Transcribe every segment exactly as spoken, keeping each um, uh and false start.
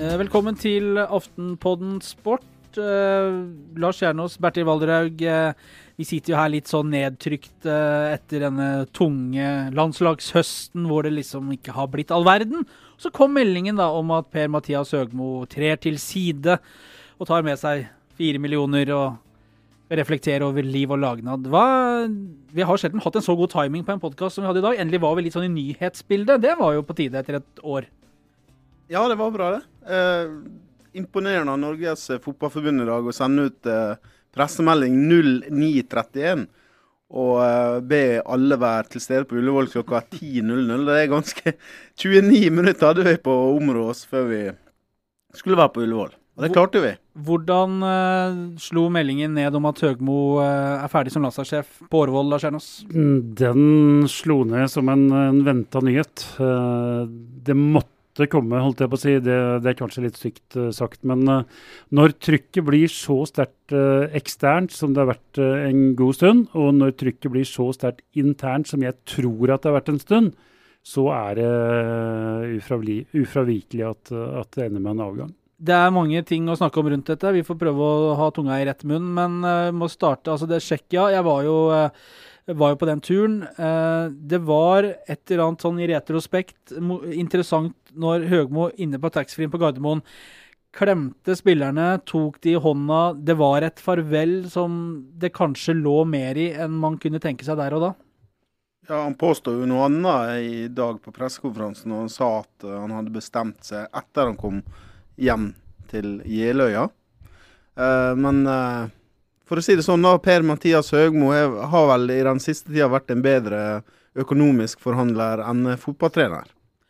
Velkommen til Aftenpodden Sport. Uh, Lars Kjernås, Bertil Valderhaug, uh, vi sitter jo her litt sånn nedtrykt uh, etter denne tunge landslagshøsten hvor det liksom ikke har blitt all verden. Så kom meldingen da om at Per-Mathias Høgmo trer til side og tar med seg fire millioner og reflekterer over liv og lagnad. Hva, vi har sjelden hatt en så god timing på en podcast som vi hadde i dag. Endelig var vi litt sånn i nyhetsbildet. Det var jo på tide etter et år. Ja, det var bra det. Eh, imponerende av Norges fotballforbund i dag å sende ut eh, pressemelding null ni trettien og eh, be alle være til stede på Ullevål klokka ti null null. Det er ganske tjueni minutter hadde vi på å områ oss før vi skulle være på Ullevål. Og det klarte vi. Hvordan eh, slo meldingen ned om at Høgmo eh, er ferdig som landslagssjef på Årvoll, Lars Kjernås? Den slo ned som en, en ventet nyhet. Eh, det måtte det komme, holdt jeg på å si, det, det er kanskje litt stygt uh, sagt, men uh, når trykket blir så sterkt uh, eksternt som det har vært uh, en god stund, og når trykket blir så sterkt internt som jeg tror at det har vært en stund, så er det uh, ufravli, ufravikelig at, uh, at det ender med en avgang. Det er mange ting å snakke om rundt dette. Vi får prøve å ha tunga i rett munn, men uh, må starte, altså det Tsjekkia, jeg var jo... Uh, var jo på den turen. Det var et eller annet sånn i retrospekt interessant når Høgmo inne på taxfree på Gardermoen klemte spillerne, tok de i hånda. Det var et farvel som det kanskje lå mer i enn man kunne tenke seg der og da. Ja, han påstod jo noe annet i dag på pressekonferansen, og han sa at han hadde bestemt seg etter han kom hjem til Jeløya. Men... For å si det sånn da, Per-Mathias Høgmo har vel i den siste tiden vært en bedre økonomisk forhandler enn fotballtrener.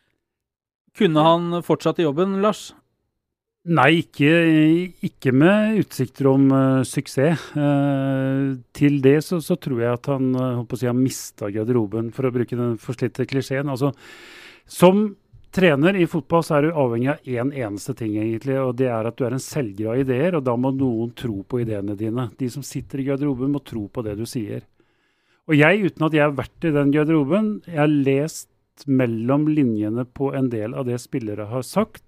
Kunne han fortsatt i jobben, Lars? Nei, ikke, ikke med utsikter om uh, suksess. Uh, til det så, så tror jeg at han uh, håper å si, har mistet garderoben, for å bruke den forslitte klisjeen. Altså, som trener i fotball så er du avhengig av en eneste ting egentlig, og det er at du er en selger av ideer, og da må noen tro på ideene dine. De som sitter i garderoben må tro på det du sier. Og jeg, uten at jeg har vært i den garderoben, jeg har lest mellom linjene på en del av det spillere har sagt,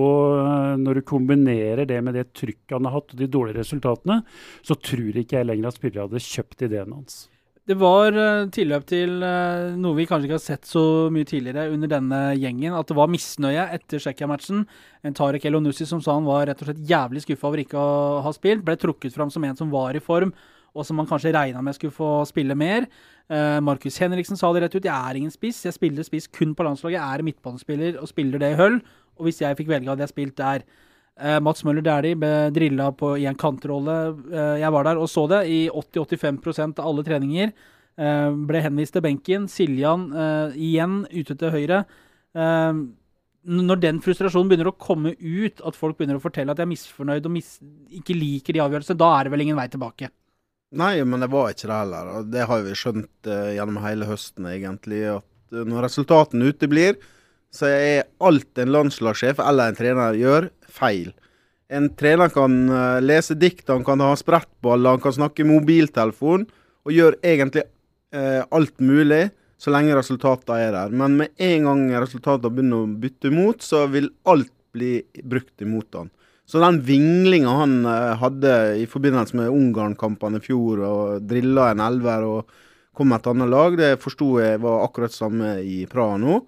og når du kombinerer det med det trykket han har hatt og de dårlige resultatene, så tror ikke jeg lenger at spillere hadde kjøpt ideen hans. Det var uh, tilløp til uh, noe vi kanskje ikke har sett så mye tidligere under denne gjengen, at det var misnøye etter Tsjekkia-matchen. En Tarek Elonussi som sa han var rett og slett jævlig skuffet over ikke å ha spilt, ble trukket fram som en som var i form, og som man kanskje regnet med skulle få spille mer. Uh, Markus Henriksen sa det rett ut, jeg er ingen spiss, jeg spiller spiss kun på landslaget, jeg er midtbanespiller og spiller det i høll, og hvis jeg fikk velge hadde jeg spilt der. Uh, Mats Møller Dæhlie ble drillet på, i en kantrolle. Uh, jeg var der og så det i åtti til åttifem prosent av alle treninger. Uh, ble henvist til benken. Siljan uh, igjen ute til høyre. Uh, når den frustrasjonen begynner å komme ut, at folk begynner å fortelle at jeg er misfornøyd og mis ikke liker de avgjørelsene, da er det vel ingen vei tilbake. Nei, men det var ikke det heller. Og det har vi skjønt uh, gjennom hele høsten egentlig, at uh, når resultaten uteblir, så er alt en landslagssjef eller en trener gjør feil. En trener kan uh, lese dikt, han kan ha sprettball, han kan snakke mobiltelefon, og gjør egentlig uh, alt mulig, så lenge resultatene er der. Men med en gang resultatene begynner å bytte imot, så vil alt bli brukt imot han. Så den vinglingen han uh, hadde i forbindelse med Ungarn-kampene i fjor, og drillet en elver og kom med et annet lag, det forstod jeg var akkurat samme i Praha nå.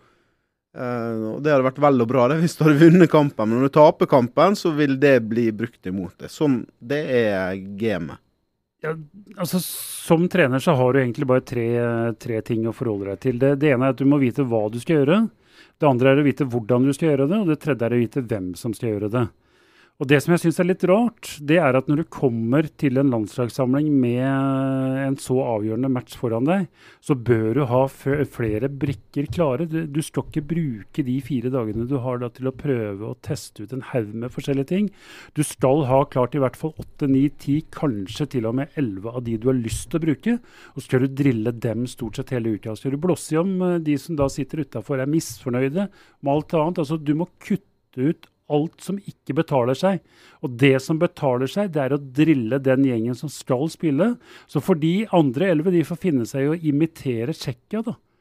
Uh, og det hadde vært vel og bra det hvis du hadde vunnet kampen, men når du taper kampen så vil det bli brukt imot det, som det er gamet. Ja, altså som trener så har du egentlig bare tre, tre ting å forholde deg til. Det, det ene er at du må vite hva du skal gjøre, det andre er å vite hvordan du skal gjøre det, og det tredje er å vite hvem som skal gjøre det. Og det som jeg synes er litt rart, det er at når du kommer til en landslagssamling med en så avgjørende match foran deg, så bør du ha flere brikker klare. Du, du skal ikke bruke de fire dagene du har da til å prøve å teste ut en haug med forskjellige ting. Du skal ha klart i hvert fall åtte, ni, ti, kanskje til og med elleve av de du har lyst til å bruke, og så skal du drille dem stort sett hele uka. Så skal du blåse om de som da sitter utenfor er misfornøyde med alt annet. Altså du må kutte ut alt som ikke betaler seg. Og det som betaler seg, det er å drille den gjengen som skal spille. Så for de andre elleve, de får finne seg å imitere Tsjekkia da.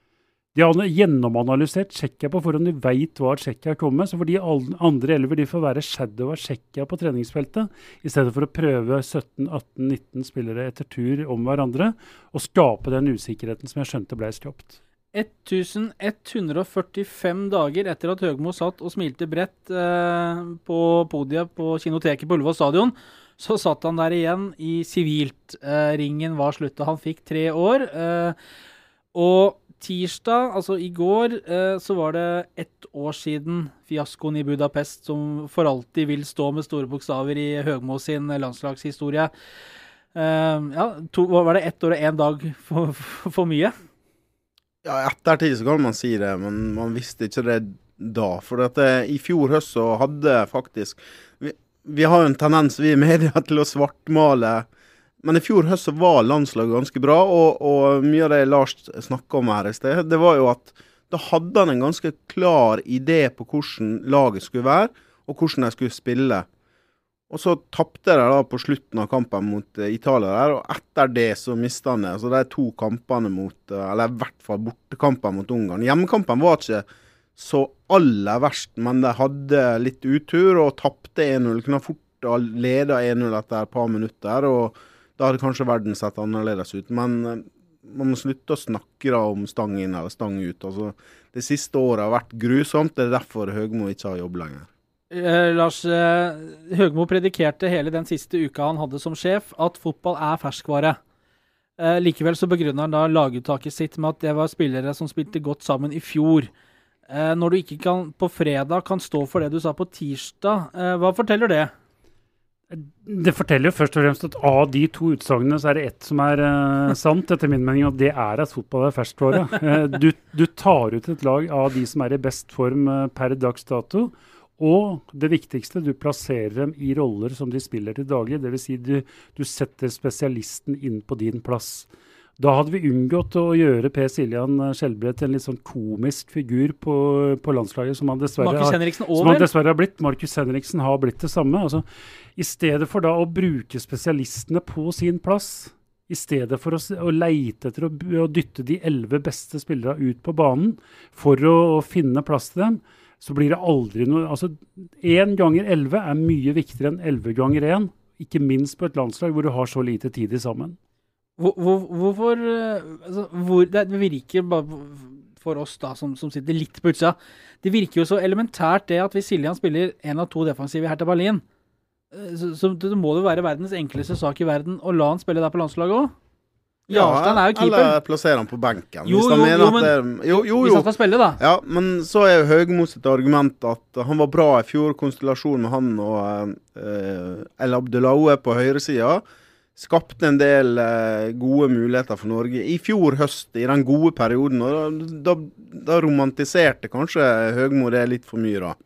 De har gjennomanalysert Tsjekkia på forhånd, de vet hva Tsjekkia kommer, så for de andre elever de får være shadow av Tsjekkia på treningsfeltet, i stedet for å prøve sytten, atten, nitten spillere etter tur om hverandre, og skape den usikkerheten som jeg skjønte ble skapt. ellevehundre førtifem dager etter at Høgmo satt og smilte bredt eh, på podiet på kinoteket på Ullevål stadion, så satt han der igjen i sivilt. Eh, ringen var sluttet. Han fikk tre år, eh, og tirsdag, altså i går, eh, så var det ett år siden fiaskoen i Budapest, som for alltid vil stå med store bokstaver i Høgmo sin landslagshistorie. Eh, ja, to, var det ett år og en dag for, for, for mye? Ja, ettertid så kan man si det, men man visste ikke det da. For at det, i fjor høst så hadde faktisk... Vi, vi har jo en tendens, vi i media, til å svartmale. Men i fjor høst så var landslaget ganske bra, og, og mye av det Lars snakket om her i sted, det var jo at da hadde han en ganske klar idé på hvordan laget skulle være, og hvordan de skulle spille. Og så tappte de da på slutten av kampen mot uh, Italia der, og etter det så mistet han det. Altså de to kampene mot, uh, eller i hvert fall bortekampen mot Ungarn. Hjemmekampen var ikke så aller verst, men de hadde litt utur og tappte en null. Kunne fort lede en null etter et par minutter, og da hadde kanskje verden sett annerledes ut. Men uh, man må slutte å snakke da om stang inn eller stang ut. Altså, det siste året har vært grusomt, det er derfor Høgmo ikke har jobb lenger. Eh, Lars, eh, Høgmo predikerte hele den siste uka han hadde som sjef at fotball er ferskvare. Eh, likevel så begrunner han da laguttaket sitt med at det var spillere som spilte godt sammen i fjor. Eh, når du ikke kan, på fredag kan stå for det du sa på tirsdag, eh, hva forteller det? Det forteller jo først og fremst at av de to utsagnene så er det ett som er uh, sant, etter min mening, og det er at fotball er ferskvare. Uh, du, du tar ut et lag av de som er i best form uh, per dags dato, og det viktigste, du plasserer dem i roller som de spiller til daglig, det vil si du, du setter spesialisten inn på din plass. Da hadde vi unngått å gjøre Per Siljan Skjelbred til en litt sånn komisk figur på, på landslaget, som han dessverre, Markus har, Henriksen som han dessverre har blitt. Markus Henriksen har blitt det samme. Altså, i stedet for da å bruke spesialistene på sin plass, i stedet for å, å leite etter å, å dytte de elleve beste spillere ut på banen for å, å finne plass til dem, så blir det aldri noe... Altså, én ganger elleve er mye viktigere enn elleve ganger én, ikke minst på et landslag hvor du har så lite tid i sammen. Hvor, hvor, hvorfor altså, hvor, Det virker bare for oss da, som, som sitter litt på utsida, det virker jo så elementært det at hvis Siljan spiller en av to defensive her til Berlin, så, så det må det være verdens enkleste sak i verden å la han spille der på landslaget også. Ja, Jarstein er jo keeper. Eller plassere han på benken. Jo, jo, jo, men det, jo, jo, hvis jo. han skal spille da. Ja, men så er jo Høgmo sitt argument at han var bra i fjor, konstellasjonen med han og uh, El Abdelaue på høyresida, skapte en del uh, gode muligheter for Norge. I fjor høst, i den gode perioden, og da, da, da romantiserte kanskje Høgmo det litt for mye da.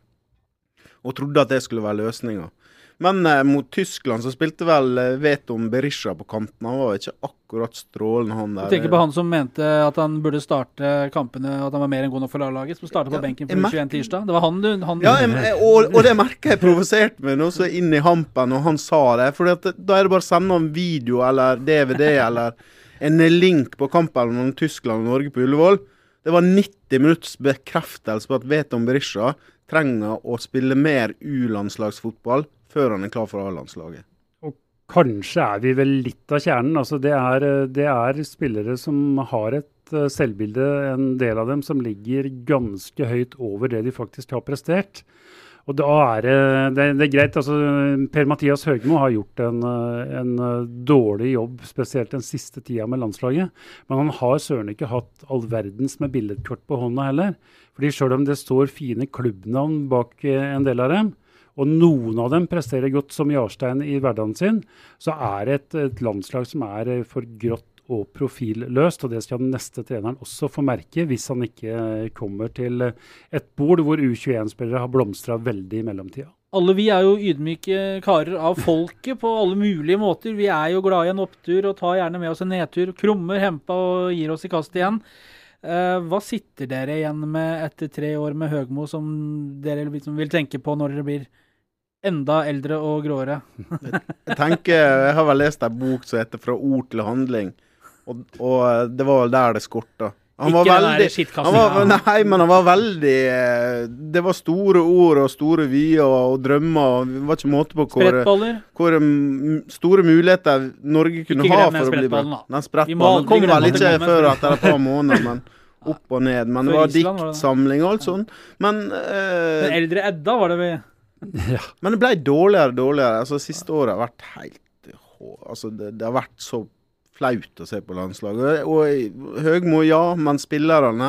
Og trodde at det skulle være løsninger. Men eh, mot Tyskland så spilte vel eh, Veton Berisha på kanten. Han var ikke akkurat strålende, han der. Du tenker på han som mente at han burde starte kampene, at han var mer enn god nok for laget, som startet på Ja, benken jeg for merker- tjueen tirsdag. Det var han du... Han, Ja, jeg, jeg- og, og det merket jeg provosert meg nå, så inn i hampen, og han sa det. For da er det bare å sende en video, eller D V D, eller en link på kampen mellom Tyskland og Norge på Ullevål. Det var nitti minutts bekreftelse på at Veton Berisha trenger å spille mer U-landslagsfotball før han er klar for A-landslaget. Og kanskje er vi vel litt av kjernen. Altså det, er, det er spillere som har et uh, selvbilde, en del av dem som ligger ganske høyt over det de faktisk har prestert. Og da er det, det, det er greit. Altså, Per-Mathias Høgmo har gjort en, en dårlig jobb, spesielt den siste tida med landslaget. Men han har søren ikke hatt all verdens med billedkort på hånda heller. Fordi selv om det står fine klubbnavn bak en del av dem, og noen av dem presterer godt som Jarstein i hverdagen sin, så er det et, et landslag som er for grått og profilløst, og det skal den neste treneren også få merke hvis han ikke kommer til et bord hvor U tjueen-spillere har blomstret veldig i mellomtida. Alle vi er jo ydmyke karer av folket på alle mulige måter. Vi er jo glad i en opptur og tar gjerne med oss en nedtur, krummer hempa og gir oss i kast igjen. Uh, hva sitter dere igjen med etter tre år med Høgmo som dere liksom vil tenke på når dere blir enda eldre og gråere? Jeg tenker, jeg har vel lest en bok som heter Fra ord til handling, og, og det var vel der det skortet. Han var Ikke den veldig, der skittkassen. han var, ja. nei, men han var veldig eh, Det var store ord og store vyer og, og drømmer. Og det var ikke måte på hvor, Sprettballer. hvor um, store muligheter Norge kunne Ikke ha glem den for å bli bra. sprettballen, da. Den Vi må sprettballen aldri kom glemme vel at det ikke kom en før sprett- etter et par måneder, men opp og ned. Men det Før var Island, var det. diktsamling og alt sånt. Men, Den eh, eldre Edda var det vi... Ja. men det ble dårligere og dårligere. Altså, siste året har vært helt altså, det, det har vært så flaut å se på landslaget. Og Høgmo, ja, men spillerne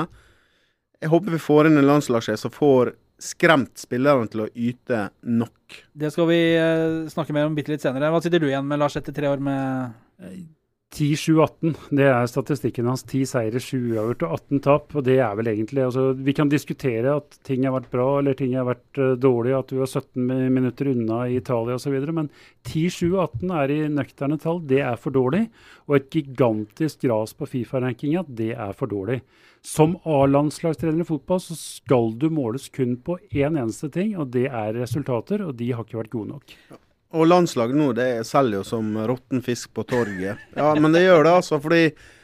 Jeg håper vi får inn en landslagssjef som får skremt spillerne til å yte nok. Det skal vi eh, snakke mer om bitte litt senere. Hva sitter du igjen med, Lars, etter tre år med... ti sju atten, det er statistikken hans. ti seire, sju uavgjort og atten tap. Og det er vel egentlig altså, vi kan diskutere at ting har vært bra eller ting har vært uh, dårlig, at du var sytten mi- minutter unna i Italia osv. Men ti sju atten er i nøkterne tall. Det er for dårlig. Og et gigantisk ras på FIFA-rankinga, det er for dårlig. Som A-landslagstrener i fotball så skal du måles kun på én eneste ting, og det er resultater, og de har ikke vært gode nok. Og landslaget nå, det selger jo som rotten fisk på torget. Ja, men det gjør det altså, fordi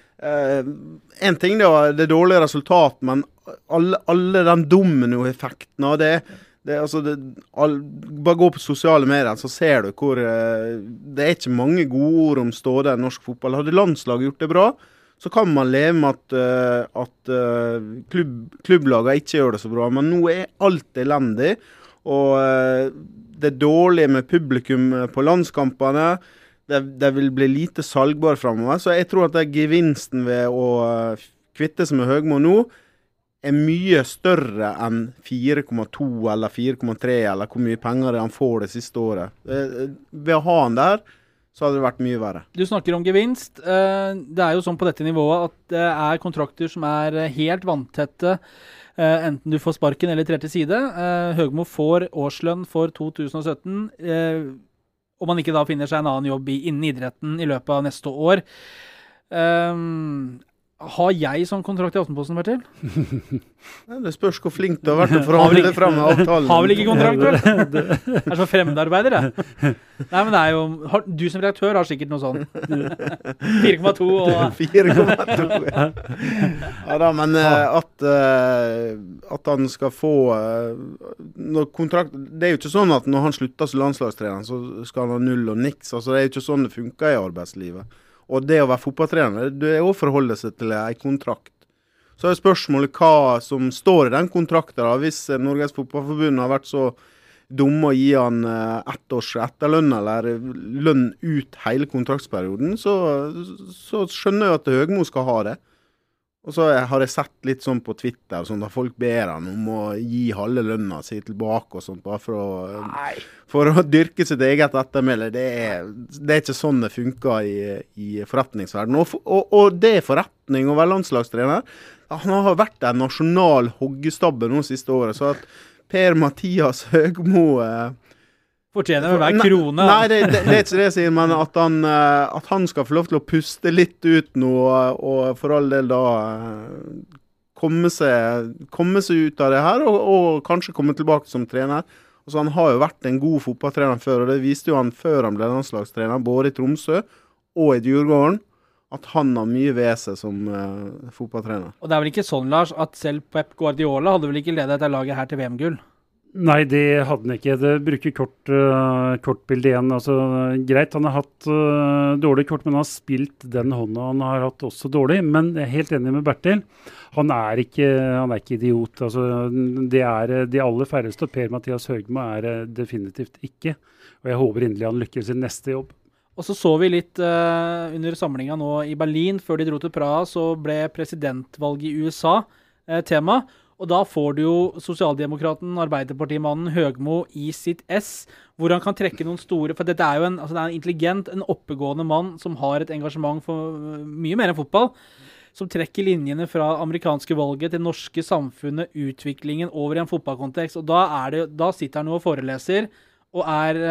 eh, en ting det var det dårlige resultat, men alle, alle den domino-effekten av det, det, altså det all, bare gå på sosiale medier, så ser du hvor eh, det er ikke mange gode ord om stående i norsk fotball. Hadde landslaget gjort det bra, så kan man leve med at, uh, at uh, klubb, klubblagene ikke gjør det så bra. Men nå er alt elendig, og uh, det er dårlig med publikum på landskampene. Det, det vil bli lite salgbar fremover, så jeg tror at det gevinsten ved å uh, kvitte seg med Høgmo nå er mye større enn fire komma to eller fire komma tre, eller hvor mye penger det han får det siste året. Uh, ved å ha han der, så hadde det vært mye verre. Du snakker om gevinst. Eh, Det er jo sånn på dette nivået at det er kontrakter som er eh, helt vanntette, eh, enten du får sparken eller trer til side. Eh, Høgmo får årslønn for to tusen og sytten, eh, om man ikke da finner seg en annen jobb i, innen idretten i løpet av neste år. Eh, Har jeg sånn kontrakt i Aftenposten, Bertil? Ja, det spørs hvor flink du har vært å forhandle frem med avtalen. Har vel ikke kontrakt, vel? Det er så fremmedarbeider, det. Nei, men det er jo... Har, du som redaktør har sikkert noe sånn. fire komma to og... fire komma to, ja. Ja da, men eh, at, eh, at han skal få eh, når kontrakt... Det er jo ikke sånn at når han slutter som landslagstrener, så skal han ha null og niks. Altså, det er jo ikke sånn det funker i arbeidslivet. Og det å være fotballtrener, det er å forholde seg til en kontrakt. Så er spørsmålet hva som står i den kontrakten. Da. Hvis Norges Fotballforbund har vært så dumme å gi han ett års etterlønn, eller lønn ut hele kontraktsperioden, så, så skjønner jeg at Høgmo skal ha det. Og så har jeg sett litt sånn på Twitter, sånn at folk ber han om å gi halve lønna si tilbake og sånt, bare for å, for å dyrke sitt eget ettermæle. Det er, det er ikke sånn det funker i, i forretningsverdenen. Og, og, og det er forretning å være landslagstrener. Han har vært en nasjonal hoggestabbe nå siste året, så at Per-Mathias Høgmo eh, Fortjener vel hver krone. Nei, det, det, det er ikke det jeg sier, men at han, eh, at han skal få lov til å puste litt ut nå, og for all del da eh, komme seg, komme seg ut av det her, og, og kanskje komme tilbake som trener. Altså, han har jo vært en god fotballtrener før, og det viste jo han før han ble landslagstrener, både i Tromsø og i Djurgården, at han har mye ved seg som uh, fotballtrener. Og det er vel ikke sånn, Lars, at selv Pep Guardiola hadde vel ikke ledet dette laget her til V M-gull? Nei, det hadde han ikke. Det bruker kort, uh, kortbildet igjen. Altså, greit, han har hatt uh, dårlig kort, men han har spilt den hånda han har hatt også dårlig. Men jeg er helt enig med Bertil. Han er ikke, han er ikke idiot. Altså, det er de aller færreste, og Per-Mathias Høgmo er uh, definitivt ikke. Og jeg håper inderlig han lykkes i neste jobb. Og så så vi litt uh, under samlinga nå i Berlin, før de dro til Praha, så ble presidentvalget i U S A uh, tema. Og da får du jo sosialdemokraten, arbeiderpartimannen Høgmo i sitt ess, hvor han kan trekke noen store, for dette er jo en, altså det er en intelligent, en oppegående mann som har et engasjement for mye mer enn fotball, som trekker linjene fra amerikanske valget til norske samfunnet, utviklingen over i en fotballkontekst. Og da, er det, da sitter han jo og foreleser, og er,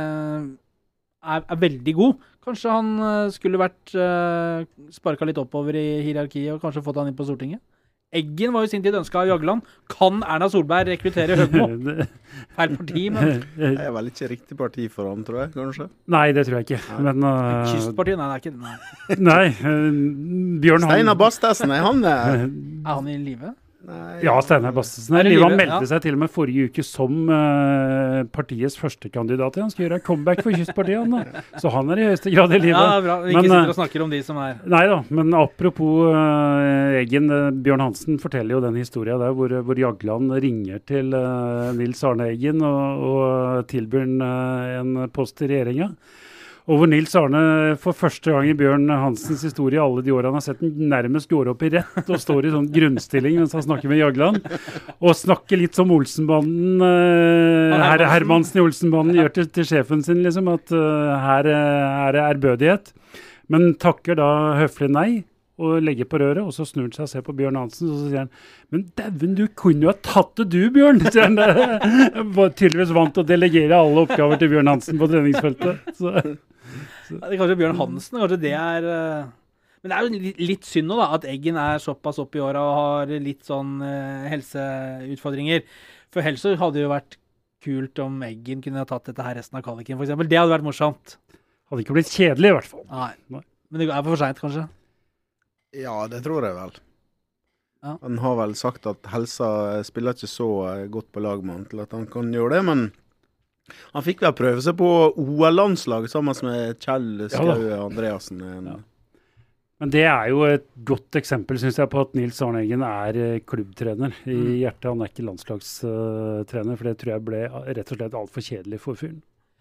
er, er veldig god. Kanskje han skulle vært sparket litt oppover i hierarkiet, og kanskje fått han inn på Stortinget? Eggen var jo sin tid ønsket av Jagland. Kan Erna Solberg rekruttere Høgmo? Feil parti, men... Det er vel ikke riktig parti for ham, tror jeg, kanskje? Nei, det tror jeg ikke. Nei. Men, uh, Kystpartiet? Nei, det er ikke det. Nei. Nei, uh, Bjørn Han... Steinar Bastesen, er han det? Er han i live? Nei. Ja, Steinar Bastesen. Er det Han livet? meldte Ja. seg til og med forrige uke som uh, partiets første kandidat. Han skal gjøre en comeback for Kystpartiet, han da. Så han er i høyeste grad i livet. Ja, bra. Vi ikke Men, sitter uh, og snakker om de som er... Nei da, men apropos uh, Eggen, uh, Bjørn Hansen forteller jo den historien der hvor, hvor Jagland ringer til uh, Nils Arne Eggen og, og tilbyr han, uh, en post i regjeringen. Og hvor Nils Arne for første gang i Bjørn Hansens historie alle de årene han har sett den nærmest går opp i rett og står i sånn grunnstilling mens han snakker med Jagland. Og snakker litt som Olsenbanden, uh, her, Hermansen i Olsenbanden gjør til, til sjefen sin, liksom, at uh, her er det ærbødighet. Men takker da høflig nei og legger på røret, og så snur han seg og ser på Bjørn Hansen, og så sier han, men dæven, du kunne jo ha tatt det du, Bjørn! Så han var tydeligvis vant til å delegere alle oppgaver til Bjørn Hansen på treningsfeltet. Så... Ja, det er kanskje Bjørn Hansen, kanskje det er... Uh... Men det er jo litt, litt synd nå da, at Eggen er såpass opp i året og har litt sånn uh, helseutfordringer. For helst så hadde det jo vært kult om Eggen kunne ha tatt dette her resten av kvaliken, for eksempel. Det hadde vært morsomt. Hadde ikke blitt kjedelig i hvert fall. Nei, Nei. men det er for sent kanskje. Ja, det tror jeg vel. Ja. Han har vel sagt at helsa spiller ikke så godt på lag med han til at han kan gjøre det, men han fikk vel prøve seg på O L-landslaget sammen med Kjell Skau Ja, Andreassen. Ja. Men det er jo et godt eksempel, synes jeg, på at Nils Arne Eggen er eh, klubbtrener i Mm. hjertet. Han er ikke landslagstrener, for det tror jeg ble rett og slett alt for kjedelig for fyren.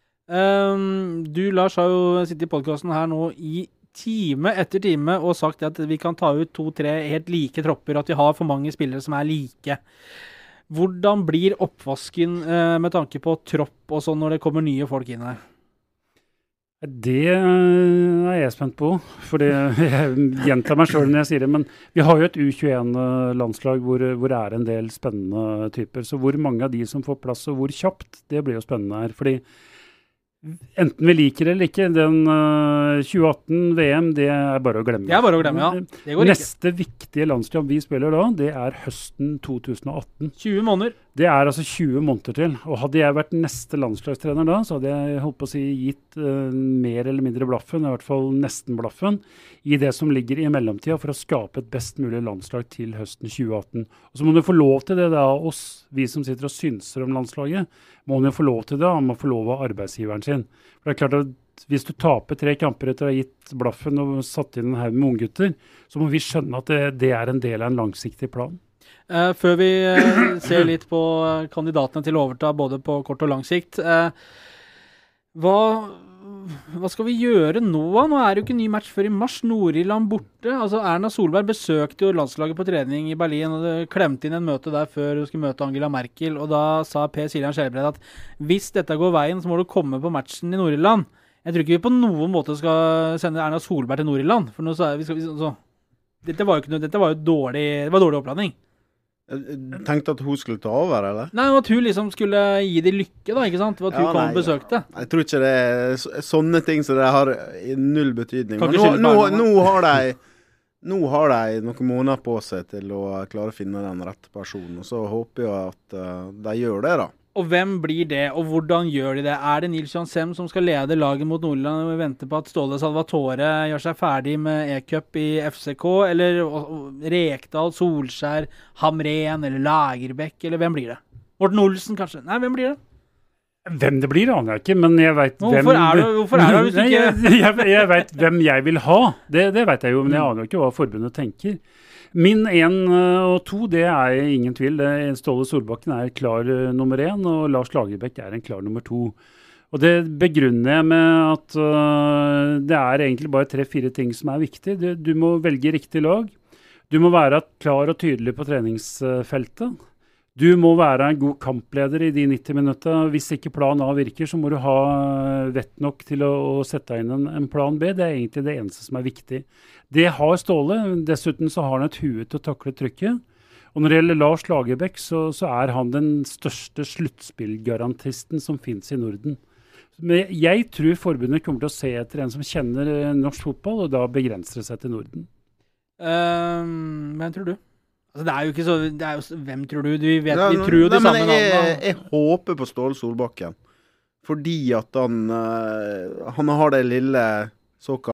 Um, du, Lars, har jo sittet i podcasten her nå i time etter time og sagt at vi kan ta ut to-tre helt like tropper, at vi har for mange spillere som er like. Hvordan blir oppvasken eh, med tanke på tropp og sånn når det kommer nye folk inn her? Det eh, er jeg spent på, for det, jeg gjentar meg selv når jeg sier det, men vi har jo et U tjueen-landslag hvor, hvor det er en del spennende typer, så hvor mange av de som får plass og hvor kjapt, det blir jo spennende her, fordi enten vi liker det eller ikke, den uh, tjue atten V M, det er bare å glemme. Det er bare å glemme, ja. Det går ikke. Neste viktige landskamp vi spiller da, det er høsten to tusen og atten. tjue måneder. Det er altså tjue måneder til, og hadde jeg vært neste landslagstrener da, så hadde jeg holdt på å si gitt uh, mer eller mindre blaffen, i hvert fall nesten blaffen, i det som ligger i mellomtida for å skape et best mulig landslag til høsten tjue atten. Og så må du få lov til det da, oss, vi som sitter og synser om landslaget, må du få lov til det, han må få lov av arbeidsgiveren sin. For det er klart at hvis du taper tre kamper etter å ha gitt blaffen og satt inn en haug med unggutter, så må vi skjønne at det, det er en del av en langsiktig plan. Uh, før vi uh, ser litt på kandidatene til å overta både på kort og lang sikt, uh, hva, hva skal vi gjøre nå? Nå er det jo ikke ny match før i mars. Nord-Irland borte. Altså, Erna Solberg besøkte jo landslaget på trening i Berlin, og det klemte inn en møte der før hun skulle møte Angela Merkel, og da sa Per Siljan Skjelbred at hvis dette går veien, så må du komme på matchen i Nord-Irland. Jeg tror ikke vi på noen måte skal sende Erna Solberg til Nord-Irland, for nå sa vi skal, så, dette var jo ikke noe, dette var jo dårlig, det var dårlig oppladning. Jeg tenkte at hun skulle ta over, eller? Nei, at hun liksom skulle gi det lykke da, ikke sant? At hun Ja, kom nei, og besøkte. Jeg tror ikke det er så- sånne ting som det har i null betydning. Kan Men ikke nå, skylde på nå, Erna, nå, har de, nå har de noen måneder på seg til å klare å finne den rette personen, og så håper jeg at uh, de gjør det da. Og hvem blir det, og hvordan gjør de det? Er det Nils Johan Sem som skal lede laget mot Nordland og vente på at Ståle Salvatore gjør seg ferdig med E-cup i F C K, eller Rekdal, Solskjær, Hamren, eller Lagerbäck, eller hvem blir det? Morten Olsen, kanskje? Nei, hvem blir det? Hvem det blir, aner jeg ikke, men jeg vet hvem... Hvorfor er du, hvorfor er du hvis du Nei, ikke... jeg, jeg, jeg vet hvem jeg vil ha, det, det vet jeg jo, men jeg aner jo ikke hva forbundet tenker. Min én og to, det er ingen tvil. Det, Ståle Solbakken er klar uh, nummer én, og Lars Lagerbäck er en klar nummer to. Og det begrunner jeg med at uh, det er egentlig bare tre-fire ting som er viktig. Du, du må velge riktig lag. Du må være klar og tydelig på treningsfeltet. Du må være en god kampleder i de nitti minutter. Hvis ikke plan A virker, så må du ha vett nok til å, å sette inn en, en plan B. Det er egentlig det eneste som er viktig. Det har Ståle. Dessuten så har han et hue til å takle trykket. Og når det gjelder Lars Lagerbäck, så, så er han den største sluttspillgarantisten som finnes i Norden. Men jeg tror forbundet kommer til å se etter en som kjenner norsk fotball, og da begrenser det seg til Norden. Um, hvem tror du? Altså, det er jo ikke så, det er jo, hvem tror du? Du vet, Ja, vi tror jo de nei, men samme jeg, navnene. jeg håper på Ståle Solbakken. Fordi at han, uh, han har det lille såkalt.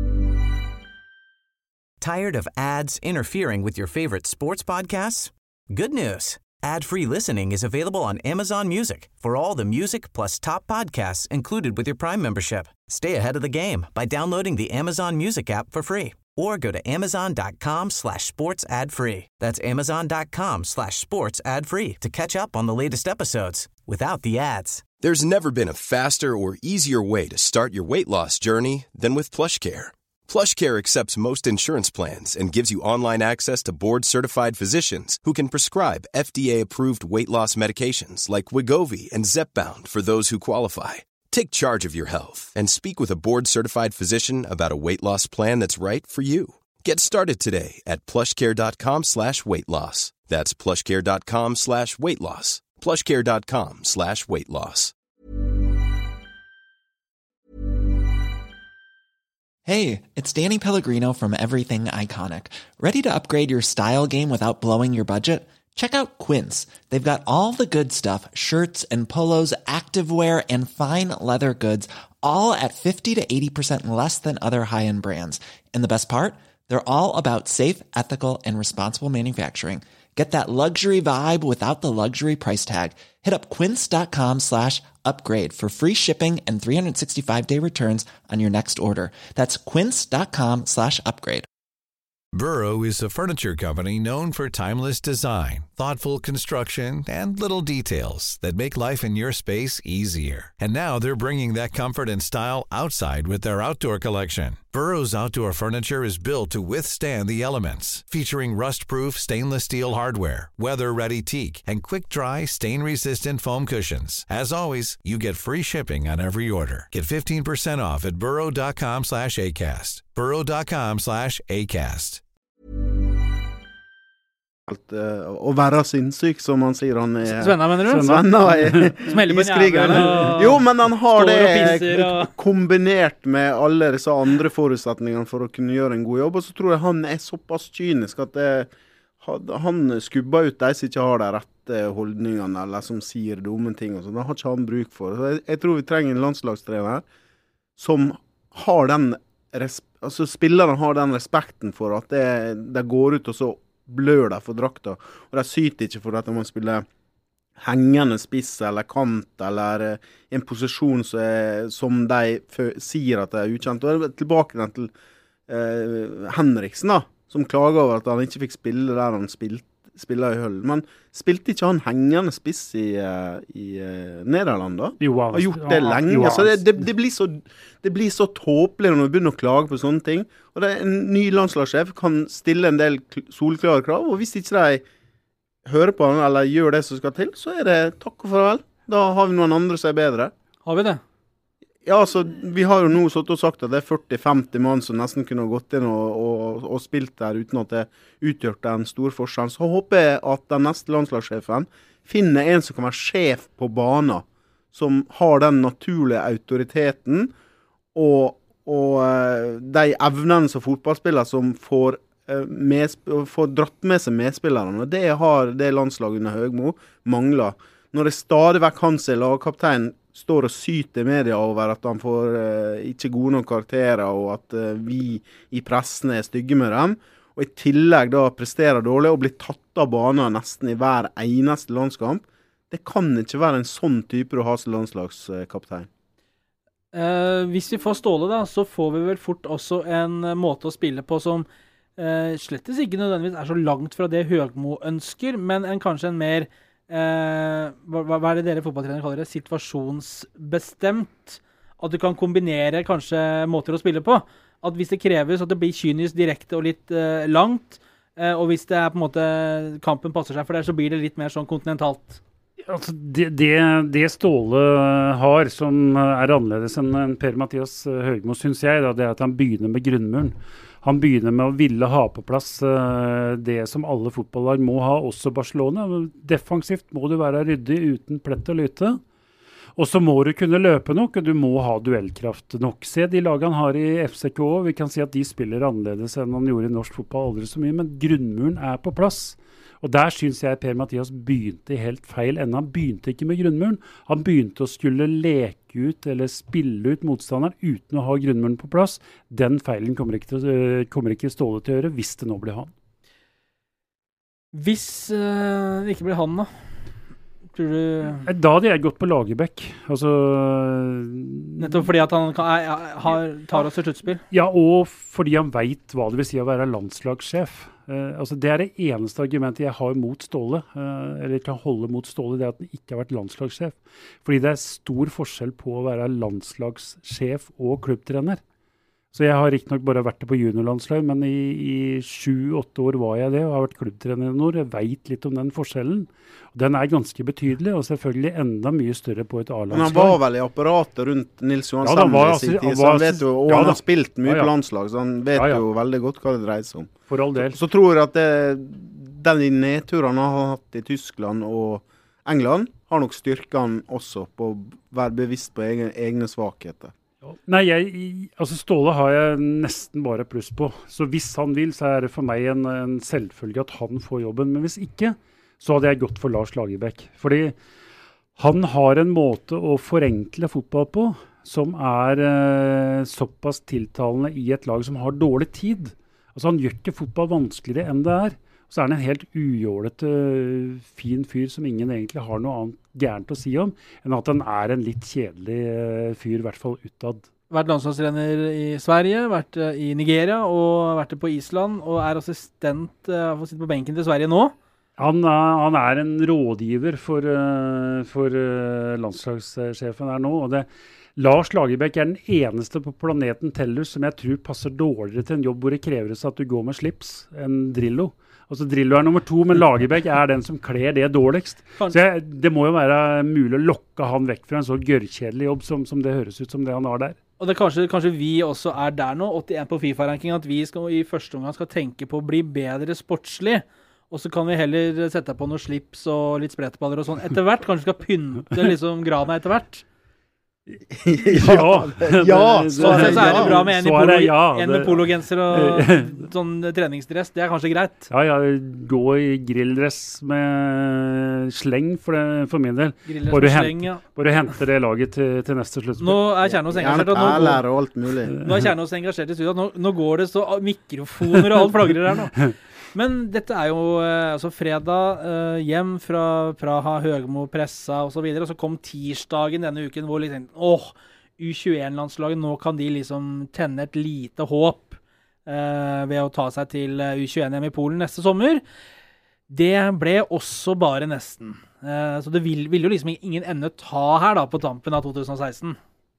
Tired of ads interfering with your favorite sports podcasts? Good news. Ad-free listening is available on Amazon Music for all the music plus top podcasts included with your Prime membership. Stay ahead of the game by downloading the Amazon Music app for free or go to amazon.com slash sports ad free. That's amazon.com slash sports ad free to catch up on the latest episodes without the ads. There's never been a faster or easier way to start your weight loss journey than with PlushCare. PlushCare accepts most insurance plans and gives you online access to board-certified physicians who can prescribe F D A-approved weight loss medications like Wegovy and Zepbound for those who qualify. Take charge of your health and speak with a board-certified physician about a weight loss plan that's right for you. Get started today at plushcare.com slash weight loss. That's plushcare.com slash weight loss. plushcare.com slash weight loss. Hey, it's Danny Pellegrino from Everything Iconic. Ready to upgrade your style game without blowing your budget? Check out Quince. They've got all the good stuff, shirts and polos, activewear, and fine leather goods, all at fifty to eighty percent less than other high-end brands. And the best part? They're all about safe, ethical, and responsible manufacturing. Get that luxury vibe without the luxury price tag. Hit up quince.com slash upgrade for free shipping and three sixty-five day returns on your next order. That's quince.com slash upgrade. Burrow is a furniture company known for timeless design, thoughtful construction, and little details that make life in your space easier. And now they're bringing that comfort and style outside with their outdoor collection. Burrow's outdoor furniture is built to withstand the elements, featuring rust-proof stainless steel hardware, weather-ready teak, and quick-dry, stain-resistant foam cushions. As always, you get free shipping on every order. Get fifteen percent off at burrow.com slash ACAST. burrow.com slash ACAST. Å være sinnssyk, som han sier han er. Svenna, mener du? Svenna er Smeller på en iskrigerne. jævel og Jo, men han har står det og pisser og- kombinert med alle disse andre forutsetningene for å kunne gjøre en god jobb, og så tror jeg han er såpass kynisk at det, han skubber ut de som ikke har de rette holdningene, eller som sier dumme ting, og sånn. Det har ikke han bruk for. Så jeg, jeg tror vi trenger en landslagstrener som har den, altså spillerne har den respekten for at det, det går ut og så blør de for drakta, og de syter ikke for at de må spille hengende spiss eller kant, eller uh, en posisjon som, er, som de sier at de er ukjent. Og tilbake til uh, Henriksen da, som klager over at han ikke fikk spille der han spilte, spiller i Hull. Men spilte ikke han hengende spiss i, uh, i uh, Nederland da? Jo, han har gjort det lenge. Jo, så det, det, det, blir så, det blir så tåpelig når vi begynner å klage på sånne ting. Og det er en ny landslagssjef kan stille en del solklare krav, og hvis ikke de hører på han eller gjør det som skal til, så er det takk og farvel. Da har vi noen andre som er bedre. Har vi det? Ja, altså, vi har jo nå satt og sagt at det er førti til femti mann som nesten kunne gått inn og, og, og spilt der uten at det utgjørte en stor forskjell. Så håper jeg at den neste landslagssjefen finner en som kan være sjef på banen, som har den naturlige autoriteten og, og uh, de evnene som fotballspiller som får, uh, med, får dratt med seg medspillerne. Det har det landslaget under Høgmo mangler. Når det stadig vekk han som er lagkaptein står og syter i media over at han får uh, ikke gode nok karakterer, og at uh, vi i pressen er stygge med dem, og i tillegg da presterer dårlig og blir tatt av banen nesten i hver eneste landskamp. Det kan ikke være en sånn type å ha som landslagskaptein. Uh, hvis vi får Ståle da, så får vi vel fort også en uh, måte å spille på som uh, slettes ikke nødvendigvis er så langt fra det Høgmo ønsker, men en, kanskje en mer uh, hva, hva er det dere fotballtrenere kaller det? Situasjonsbestemt. At du kan kombinere kanskje måter å spille på. At hvis det kreves at det blir kynisk, direkte og litt uh, langt, uh, og hvis det er på en måte kampen passer seg for det, så blir det litt mer sånn kontinentalt. Altså det, det, det Ståle har, som er annerledes enn Per-Mathias Høgmo, synes jeg, da, det er at han begynner med grunnmuren. Han begynner med å ville ha på plass uh, det som alle fotballag må ha, også Barcelona. Defensivt må du være ryddig uten plett og lyte. Og så må du kunne løpe nok, og du må ha duellkraft nok. Se de lagene han har i F C K, vi kan si at de spiller annerledes enn han gjorde i norsk fotball, aldri så mye, men grunnmuren er på plass. Og der synes jeg Per-Mathias begynte helt feil ende. Han begynte ikke med grunnmuren. Han begynte å skulle leke ut eller spille ut motstanderen uten å ha grunnmuren på plass. Den feilen kommer ikke, til, kommer ikke Ståle til å gjøre hvis det nå blir han. Hvis uh, det ikke blir han da, tror du... Da hadde jeg gått på Lagerbäck. Altså, nettopp fordi at han kan, er, har, tar oss til sluttspill? Ja, og fordi han vet hva det vil si å være landslagssjef. Uh, altså det er det eneste argumentet jeg har mot Ståle, uh, eller kan holde mot Ståle, det er at han ikke har vært landslagssjef. Fordi det er stor forskjell på å være landslagssjef og klubbtrener. Så jeg har ikke nok bare vært det på juniorlandslag, men i, i sju, åtte år var jeg det, og har vært klubbtrener i år. Jeg vet litt om den forskjellen. Den er ganske betydelig, og selvfølgelig enda mye større på et A-landslag. Men han var vel i apparatet rundt Nils Johan ja, Semler i altså, sin tid, han så han var, vet jo, og ja, han da. har spilt mye ja, ja. på landslag, så han vet ja, ja. jo veldig godt hva det dreier seg om. For all del. Så, så tror jeg at det, den nedturen han har hatt i Tyskland og England, har nok styrket han også på å være bevisst på egen, egne svakheter. Nei, jeg, altså Ståle har jeg nesten bare pluss på. Så hvis han vil, så er det for meg en, en selvfølge at han får jobben. Men hvis ikke, så hadde jeg gått for Lars Lagerbäck. Fordi han har en måte å forenkle fotball på, som er eh, såpass tiltalende i et lag som har dårlig tid. Altså han gjør ikke fotball vanskeligere enn det er. Så er han en helt ujålete, fin fyr som ingen egentlig har noe annet gærent å si om, enn at han er en litt kjedelig fyr, i hvert fall utad. Vært landslagstrener i Sverige, vært i Nigeria og vært på Island, og er assistent uh, for å sitte på benken til Sverige nå. Han er, han er en rådgiver for, uh, for uh, landslagssjefen her nå, og det Lars Lagerbäck er den eneste på planeten Tellus som jeg tror passer dårligere til en jobb hvor det kreves at du går med slips enn Drillo. Altså Drillo er nummer to, men Lagerbäck er den som kler det dårligst. Så jeg, det må jo være mulig å lokke han vekk fra en så gørrkjedelig jobb som, som det høres ut som det han har der. Og det kanskje, kanskje vi også er der nå, åttien på FIFA-ranking, at vi skal, i første omgang skal tenke på å bli bedre sportslig. Og så kan vi heller sette på noe slips og litt sprettballer og sånn. Etter hvert, kanskje vi skal pynte liksom grana etter hvert. ja, ja, så, så, så er det bra med en, i polo, ja, en med pologenser og sånn treningsdress. Det er kanskje greit. Ja, ja, gå i grilldress med sleng for, det, for min del. Bare, sleng, hent, ja. bare hente det laget til, til neste sluttspill. Nå er Kjernås engasjert. Gjerne perler og alt mulig. Nå er Kjernås engasjert i studio. Nå, nå går det så mikrofoner og alt flagrer her nå. Men dette er jo eh, altså fredag eh, hjem fra Praha, Høgmo, pressa og så videre, og så kom tirsdagen denne uken hvor liksom, åh, U tjueen-landslaget, nå kan de liksom tenne et lite håp eh, ved å ta seg til U tjueen hjem i Polen neste sommer. Det ble også bare nesten. Eh, så det vil, vil jo liksom ingen ende ta her da på tampen av to tusen og seksten.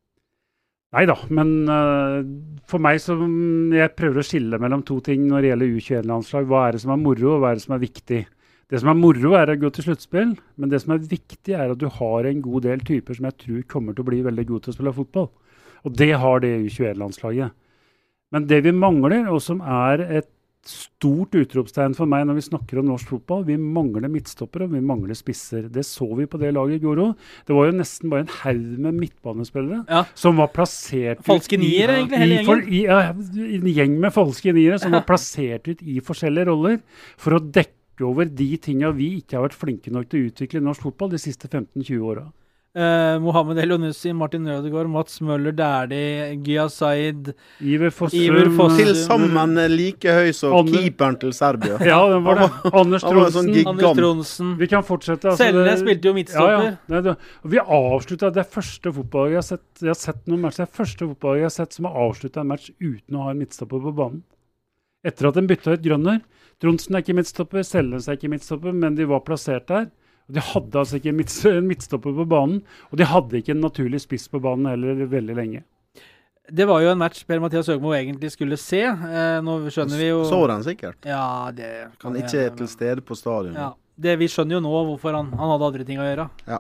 Neida, men uh, for meg som jeg prøver å skille mellom to ting når det gjelder U tjueen-landslag. Hva er det som er moro, og hva er det som er viktig? Det som er moro er å gå til sluttspill, men det som er viktig er at du har en god del typer som jeg tror kommer til å bli veldig gode til å spille fotball. Og det har det U tjueen-landslaget. Men det vi mangler, og som er et stort utropstegn for meg når vi snakker om norsk fotball, vi mangler midtstopper og vi mangler spisser. Det så vi på det laget i går også. Det var jo nesten bare en haug med midtbanespillere ja. som var plassert falske niere, egentlig, hele gjengen. I, ja, en gjeng med falske niere som var plassert ut i forskjellige roller for å dekke over de tingene vi ikke har vært flinke nok til å utvikle i norsk fotball de siste femten til tjue åra. Uh, Mohamed Elionussi, Martin Ødegaard, Mats Møller, Dæhlie, Gya Said, Iver Fossum, til sammen like høy som Ander... keeperen til Serbia. Ja, det var det. Anders Tronsen. Sånn Anders Tronsen. Vi kan fortsette. Altså, Selne det... spilte jo midtstopper. Ja, ja. Det, det. Vi avsluttet det første fotballet jeg har sett, jeg har sett noen matcher, det første fotballet jeg har sett som har avsluttet en match uten å ha en midtstopper på banen. Etter at de byttet ut grønner. Tronsen er ikke midtstopper, Selne er ikke midtstopper, men de var plassert der. De hadde altså ikke en midtstopper på banen, og de hadde ikke en naturlig spiss på banen heller veldig lenge. Det var jo en match Per-Mathias Høgmo egentlig skulle se. Eh, nå skjønner vi jo... Så den sikkert. Ja, det kan han ikke er til stede på stadion. Ja, det, vi skjønner jo nå hvorfor han, han hadde andre ting å gjøre. Ja.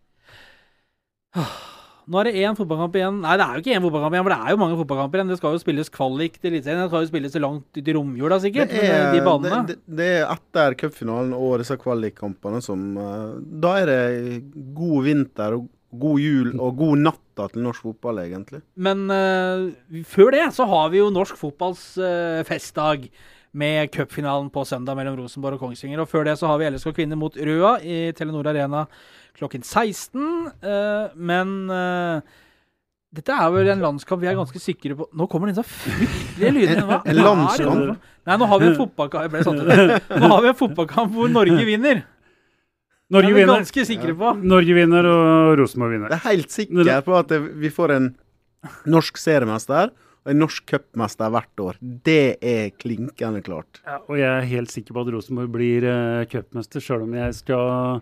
Nå er det én fotballkamp igjen. Nei, det er jo ikke én fotballkamp igjen, for det er jo mange fotballkamper igjen. Det skal jo spilles kvalik til Eliteserien. Det skal jo spilles til langt ut i romjula, sikkert. Det er, de banene. Det, det, det er etter cupfinalen og disse kvalikkampene som uh, da er det god vinter og god jul og god natta til norsk fotball, egentlig. Men uh, før det så har vi jo norsk fotballs uh, festdag. med cupfinalen på søndag mellom Rosenborg og Kongsvinger. Og før det så har vi L S K kvinner mot Røa i Telenor Arena klokken seksten. Uh, men uh, dette er vel en landskamp vi er ganske sikre på. Nå kommer den så fryktelige lyden. Hva? En landskamp? Nei, nå har vi en fotballkamp. Jeg ble satt ut. Nå har vi en fotballkamp hvor Norge vinner. Norge det er vi vinner. ganske sikre på. Norge vinner og Rosenborg vinner. Jeg er helt sikker på at det, vi får en norsk seriemester og en norsk cupmester hvert år. Det er klinkende klart. Ja, og jeg er helt sikker på at Rosenborg blir uh, cupmester, selv om jeg skal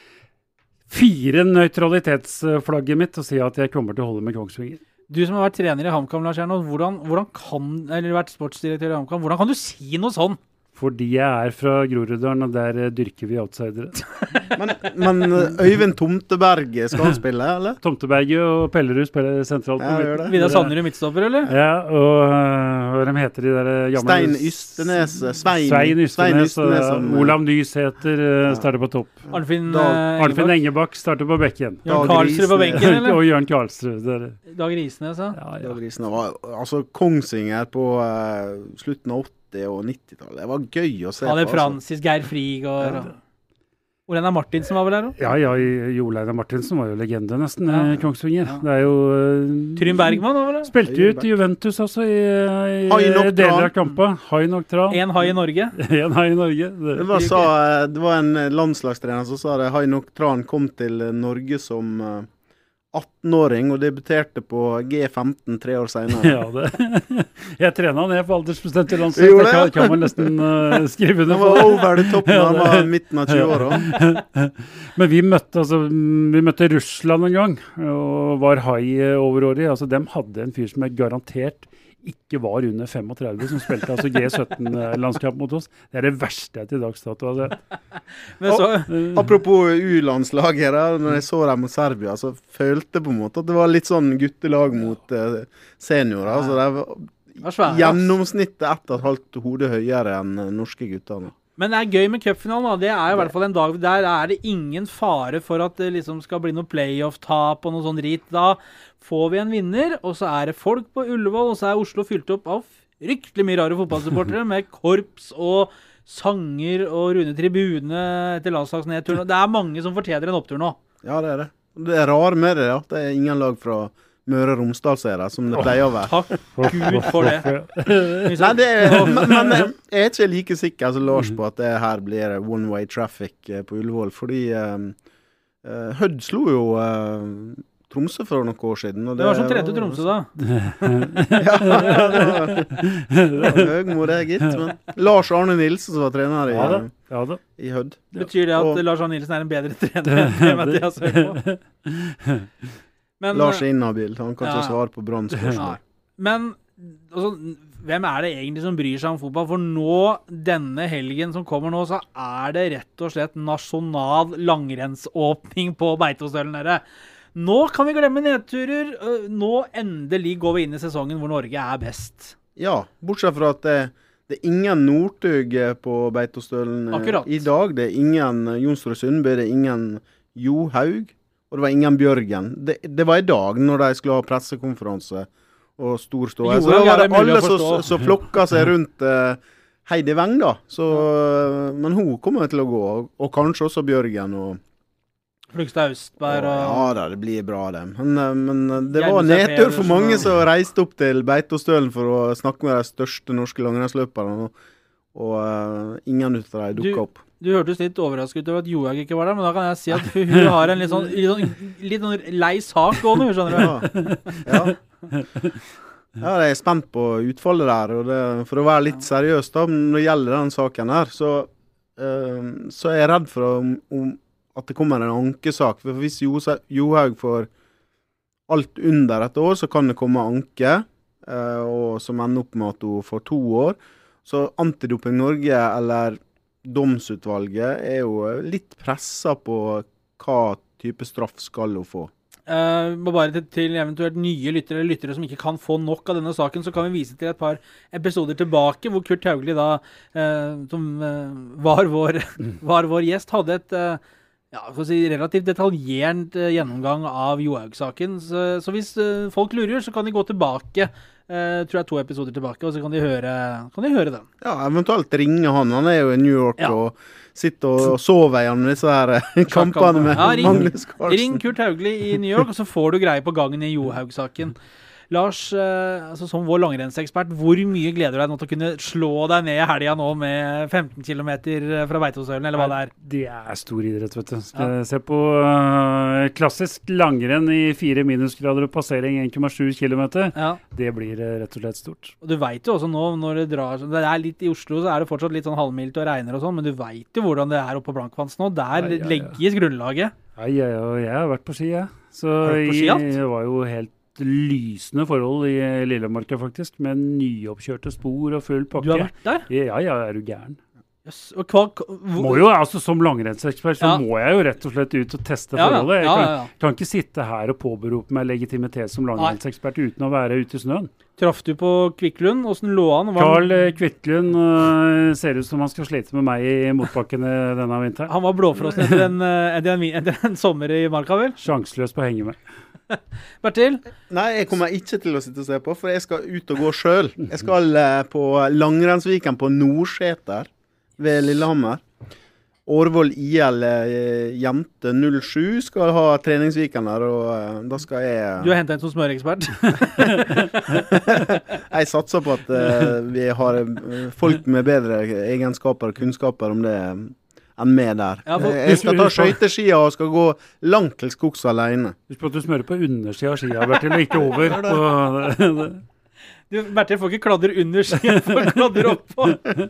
fire nøytralitetsflagget mitt og si at jeg kommer til å holde med Kongsvinger. Du som har vært trener i HamKam, Lars Ernå, hvordan, hvordan kan, eller vært sportsdirektør i HamKam, hvordan kan du si noe sånn? Fordi jeg er fra Groruddalen, og der uh, dyrker vi outsidere. men, men Øyvind Tomteberg skal han spille, eller? Tomteberg og Pellerud spiller sentralt. Ja, gjør det. Vidar Sanderud midtstopper, eller? Ja, og uh, hva de heter de der gamle... Stein Ystenes, Svein, Svein Ystenes, Svein Ystenes og uh, Olav Nysæter uh, ja. starter på topp. Arnfinn uh, Arnfinn Engebakk starter på bekken. Jørn Karlsrud på bekken, eller? Og Jørn Karlsrud. Dag Risnes, ja. ja, ja. Dag Risnes var, altså Kongsvinger på uh, slutten av åtti og nittitallet. Det var gøy å se ja, det er på. Francis, Geir Frigård. Ja. Ole Einar Martinsen var vel der også? Ja, ja, Ole Einar Martinsen var jo legende nesten, ja. i Kongsvinger. Ja. Det er jo... Uh, Trym Bergman var det? Spilte ut i Juventus også i, i deler av kampen. Hai nok tran. En hai i Norge. en hai i Norge. Det, det, var, sa, det var en landslagstrener som sa det. Hai nok tran kom til Norge som... Uh, atten-åring og debuterte på G femten tre år senere. Ja, det. Jeg trenet ned på aldersbestemte landslag. Det kan, kan man nesten uh, skrive under på. Han var over the top når han var midten av tjue-åra. Men vi møtte, altså, vi møtte Russland en gang, og var hai over året. Altså, de hadde en fyr som er garantert ikke var under femogtredve, som spilte altså G sytten-landskamp mot oss. Det er det verste jeg til dags dato har sett. Så, uh, apropos U-landslaget, når jeg så dem mot Serbia, så følte jeg på en måte at det var litt sånn guttelag mot uh, seniorer. Altså, det var, det var gjennomsnittet ett og et halvt hode høyere enn uh, norske gutterne. Men det er gøy med cupfinalen, da. Det er jo i hvert fall en dag der er det ingen fare for at det liksom skal bli noe playoff-tap og noe sånn drit. Da får vi en vinner, og så er det folk på Ullevål, og så er Oslo fylt opp av fryktelig mye rare fotballsupportere med korps og sanger og runde tribune etter landslagsnedturen. Det er mange som fortjener en opptur nå. Ja, det er det. Det er rart med det, at det er ingen lag fra Møre og Romsdal ser det, som det oh, pleier å være. Takk Gud for det. Nei, det er, men, men jeg er ikke like sikker som Lars på at det her blir one way traffic på Ullevål, fordi uh, uh, Hødd slo jo uh, Tromsø for noen år siden. Og det, det var som tredje Tromsø da. Ja, det var, det var høgmod det, gitt. Men Lars Arne Nilsen som var trener i, ja, da. Ja, da. i Hødd. Betyr det at og, Lars Arne Nilsen er en bedre trener enn Mathias Høgmo? Men, Lars er inhabil, han kan ikke ja, svare på brannspørsmål. Men altså, hvem er det egentlig som bryr seg om fotball? For nå, denne helgen som kommer nå, så er det rett og slett nasjonal langrennsåpning på Beitostølen dere. Nå kan vi glemme nedturer. Nå endelig går vi inn i sesongen hvor Norge er best. Ja, bortsett fra at det, det er ingen Northug på Beitostølen Akkurat. I dag. Det er ingen Jonsrud Sundby, det er ingen Johaug. Og det var ingen Bjørgen. Det, det var i dag når de skulle ha pressekonferanse og stor stå. Så da var det alle som, som flokka seg rundt uh, Heidi Weng da. Så, uh, men hun kommer til å gå, og, og kanskje også Bjørgen. Og Flugstad Østberg. Og, ja da, det blir bra det. Men, uh, men det var nedtur for mange som reiste opp til Beitostølen for å snakke med de største norske langrennsløperne, og, og uh, ingen ut av dem dukket opp. Du hørtes litt overrasket over at Johaug ikke var der, men da kan jeg si at hun, hun har en litt sånn, litt sånn, litt sånn lei sak gående, skjønner du? Ja. Ja. Ja, jeg er spent på utfallet der, og det, for å være litt seriøs da, når det gjelder den saken her, så, uh, så er jeg redd for om, om at det kommer en ankesak. For hvis Johaug får alt under et år, så kan det komme anke, uh, og som ender opp med at hun får to år. Så Antidoping Norge, eller domsutvalget, er jo litt presset på hva type straff skal hun få. Uh, bare til, til eventuelt nye lyttere eller lyttere som ikke kan få nok av denne saken, så kan vi vise til et par episoder tilbake, hvor Kurt Haugli da, uh, som uh, var, vår, var vår gjest, hadde et uh, ja, for å si, relativt detaljert uh, gjennomgang av Johaug-saken. Så, så hvis uh, folk lurer, så kan de gå tilbake Uh, tror jeg to episoder tilbake, og så kan de høre, kan de høre den. Ja, eventuelt ringe han. Han er jo i New York Ja. og sitter og sover gjennom disse her eh, kampene med Ja, ring- Magnus Carlsen. Ring Kurt Haugli i New York, og så får du greie på gangen i Johaug-saken. Lars, eh, altså som vår langrennsekspert, hvor mye gleder du deg nå til å kunne slå deg ned i helga nå med femten kilometer fra Beitostølen, eller hva det er? Det er stor idrett, vet du. Skal jeg se på uh, klassisk langrenn i fire minusgrader og passering en komma sju kilometer. Ja. Det blir uh, rett og slett stort. Og du vet jo også nå, når det drar, det er litt i Oslo, så er det fortsatt litt sånn halvmildt og regner og sånn, men du vet jo hvordan det er oppe på Blankvanns nå. Der Ja, ja, ja. legges grunnlaget. Ja, ja, ja, jeg har vært på ski, jeg. Så Har du vært på ski, jeg, alt? det var jo helt lysende forhold i Lillemarka, faktisk, med nyoppkjørte spor og full pakke. Du har vært der? Ja, ja, er du gæren. Yes. Og hva, hvor, Må jo, altså Som langrennsekspert så Ja. må jeg jo rett og slett ut og teste Ja, ja, forholdet. Jeg ja, kan, ja, ja. kan ikke sitte her og påberope meg legitimitet som langrennsekspert uten å være ute i snøen. traff du på Kvikklund? Hvordan lå han? Var Carl han, eh, Kvikklund uh, ser ut som han skal slite med meg i motbakkene denne vinteren. han var blåfrosten etter en, eh, etter, en, etter en sommer i Marka, vel? Sjanseløs på å henge med. Bertil? Nei, jeg kommer ikke til å sitte og se på, for jeg skal ut og gå sjøl. Jeg skal eh, på Langrennsviken på Nordseter ved Lillehammer. Årvoll I L eh, jente null sju skal ha treningsviken der, og eh, da skal jeg Du har hentet en som smørekspert. Jeg satser på at eh, vi har eh, folk med bedre egenskaper og kunnskaper om det enn meg der. Ja, for- Eh, jeg skal ta skøyteskia og skal gå langt til skogs alene. Husk på at du smører på undersida av skia, Bertil, og ikke over. På, Du, Bertil får ikke kladder under skien, får kladder oppå.